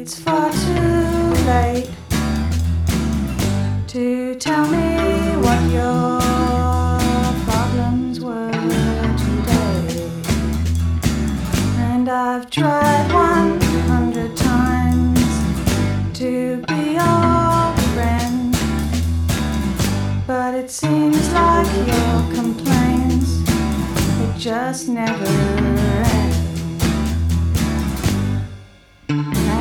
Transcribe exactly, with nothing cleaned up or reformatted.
it's far too late to tell me what your problems were today. And I've tried one hundred times to be your friend, but it seems like your complaints, it just never